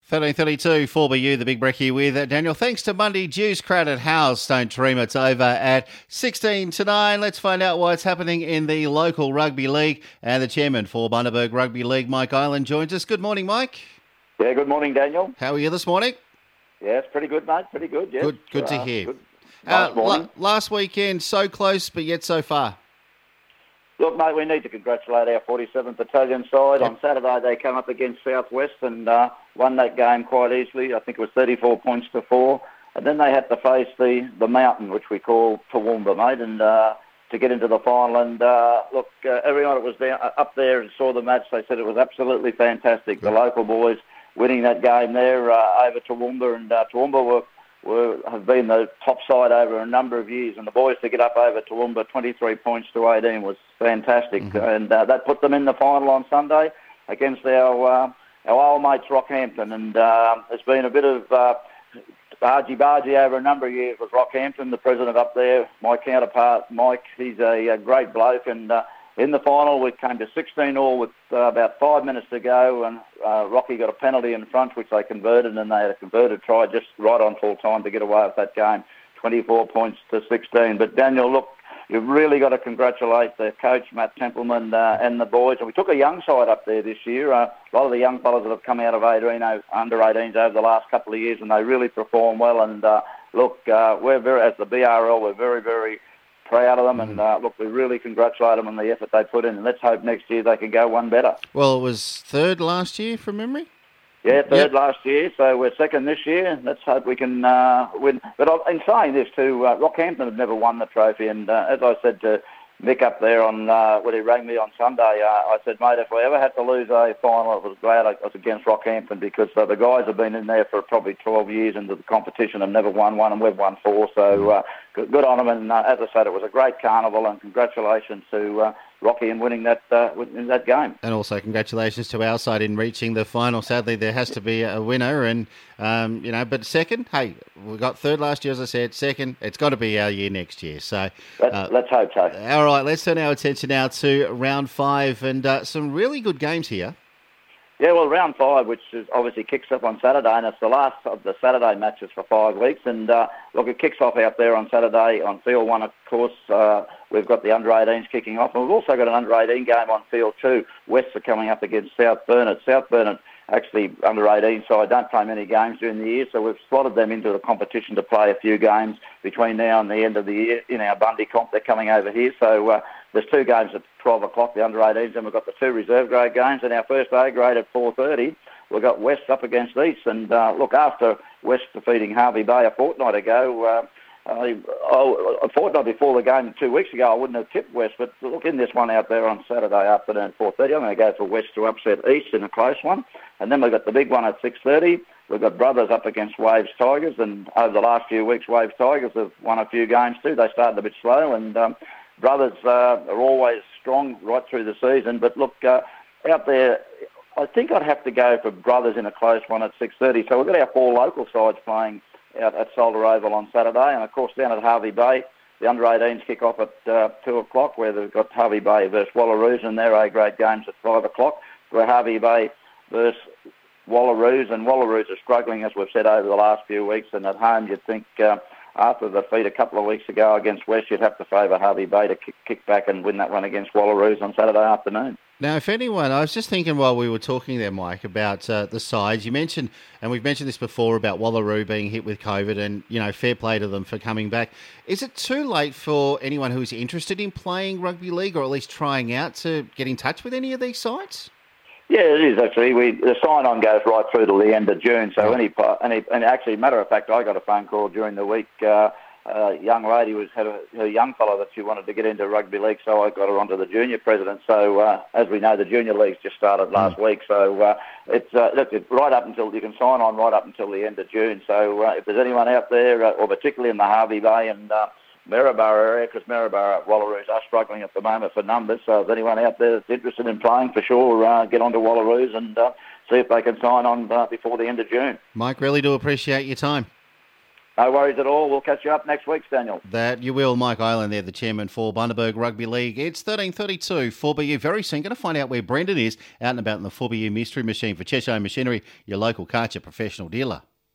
13:32 4BU, the Big Brekkie with Daniel. Thanks to Monday Juice Credit House, Stone Tareema. It's over at 16 to 9. Let's find out what's happening in the local rugby league. And the chairman for Bundaberg Rugby League, Mike Island, joins us. Good morning, Mike. Yeah, good morning, Daniel. How are you this morning? Yeah, it's pretty good, mate. Pretty good, yes. Good to hear. Good. Nice morning. Last weekend, so close, but yet so far. Look, mate, we need to congratulate our 47th Battalion side. Yep. On Saturday, they came up against Southwest and won that game quite easily. I think it was 34 points to 4. And then they had to face the mountain, which we call Toowoomba, mate, and to get into the final. And look, everyone that was up there and saw the match, they said it was absolutely fantastic. The local boys winning that game there over Toowoomba, and Toowoomba have been the top side over a number of years, and the boys to get up over Toowoomba 23 points to 18 was fantastic. Mm-hmm. And that put them in the final on Sunday against our old mates Rockhampton. And there's been a bit of argy-bargy over a number of years with Rockhampton. The president up there, my counterpart Mike, he's a great bloke, and in the final, we came to 16-all with about 5 minutes to go, and Rocky got a penalty in front, which they converted, and they had a converted try just right on full time to get away with that game, 24 points to 16. But Daniel, look, you've really got to congratulate the coach, Matt Templeman, and the boys. And we took a young side up there this year. A lot of the young fellas that have come out of under 18s over the last couple of years, and they really perform well. And look, we're very, as the BRL, we're very, very proud of them, and look, we really congratulate them on the effort they put in, and let's hope next year they can go one better. Well, it was third last year from memory? Yeah, third last year, so we're second this year. Let's hope we can win. But in saying this too, Rockhampton have never won the trophy, and as I said to Mick up there on when he rang me on Sunday, I said, mate, if we ever had to lose a final, I was glad I was against Rockhampton, because the guys have been in there for probably 12 years into the competition and never won one, and we've won 4. So good on them. And as I said, it was a great carnival, and congratulations to Rocky in winning that game. And also congratulations to our side in reaching the final. Sadly, there has to be a winner, and but second, hey, we got third last year, as I said. Second, it's got to be our year next year. So let's hope so. All right, let's turn our attention now to round 5, and some really good games here. Yeah, well, round 5, which is obviously kicks off on Saturday, and it's the last of the Saturday matches for 5 weeks. And look, it kicks off out there on Saturday on Field 1, of course. We've got the under-18s kicking off, and we've also got an under-18 game on Field 2. Wests are coming up against South Burnett. South Burnett, actually, under-18 side, don't play many games during the year, so we've slotted them into the competition to play a few games between now and the end of the year in our Bundy comp. They're coming over here, so there's 2 games at 12 o'clock, the under-18s, and we've got the 2 reserve grade games, and our first A grade at 4:30. We've got West up against East, and look, after West defeating Harvey Bay a fortnight ago, a fortnight before the game 2 weeks ago, I wouldn't have tipped West, but look, in this one out there on Saturday afternoon at 4:30, I'm going to go for West to upset East in a close one. And then we've got the big one at 6:30. We've got Brothers up against Waves Tigers, and over the last few weeks, Waves Tigers have won a few games too. They started a bit slow, and Brothers are always strong right through the season. But look, out there, I think I'd have to go for Brothers in a close one at 6:30. So we've got our 4 local sides playing out at Solder Oval on Saturday, and of course down at Harvey Bay, the under-18s kick off at 2 o'clock, where they've got Harvey Bay versus Wallaroos, and their A-grade games at 5 o'clock, where Harvey Bay versus Wallaroos, and Wallaroos are struggling, as we've said, over the last few weeks, and at home you'd think after the defeat a couple of weeks ago against West, you'd have to favour Harvey Bay to kick back and win that one against Wallaroos on Saturday afternoon. Now, if anyone, I was just thinking while we were talking there, Mike, about the sides. You mentioned, and we've mentioned this before, about Wallaroo being hit with COVID, and, fair play to them for coming back. Is it too late for anyone who's interested in playing rugby league, or at least trying out, to get in touch with any of these sides? Yeah, it is actually. The sign-on goes right through to the end of June. So and actually, matter of fact, I got a phone call during the week. A young lady had a young fellow that she wanted to get into rugby league, so I got her onto the junior president. So as we know, the junior league's just started last week. So it's right up until you can sign on right up until the end of June. So if there's anyone out there, or particularly in the Harvey Bay and Maryborough area, because Maryborough Wallaroos are struggling at the moment for numbers. So if anyone out there that's interested in playing, for sure, get on to Wallaroos and see if they can sign on before the end of June. Mike, really do appreciate your time. No worries at all. We'll catch you up next week, Daniel. That you will. Mike Island there, the chairman for Bundaberg Rugby League. It's 13:32 4BU. Very soon going to find out where Brendan is out and about in the 4BU Mystery Machine for Cheshire Machinery, your local Karcher professional dealer.